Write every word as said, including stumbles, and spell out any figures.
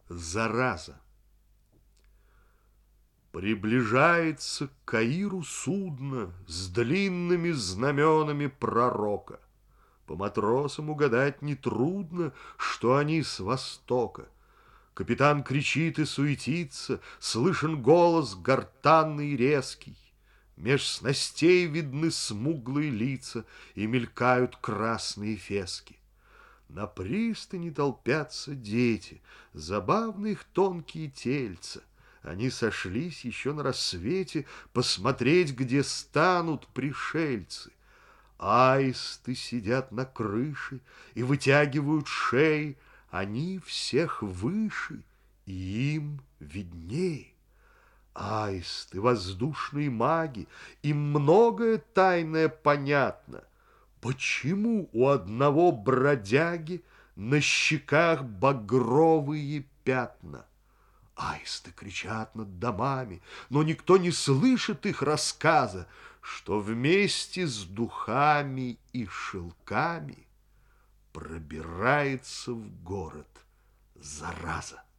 Зараза. Приближается к Каиру судно с длинными знаменами пророка. По матросам угадать нетрудно, что они с востока. Капитан кричит и суетится, слышен голос гортанный и резкий. Меж снастей видны смуглые лица и мелькают красные фески. На пристани толпятся дети, забавны их тонкие тельца. Они сошлись еще на рассвете посмотреть, где станут пришельцы. Аисты сидят на крыше и вытягивают шеи, они всех выше, и им видней. Аисты, воздушные маги, им многое тайное понятно. Почему у одного бродяги на щеках багровые пятна? Аисты кричат над домами, но никто не слышит их рассказа, что вместе с духами и шелками пробирается в город зараза.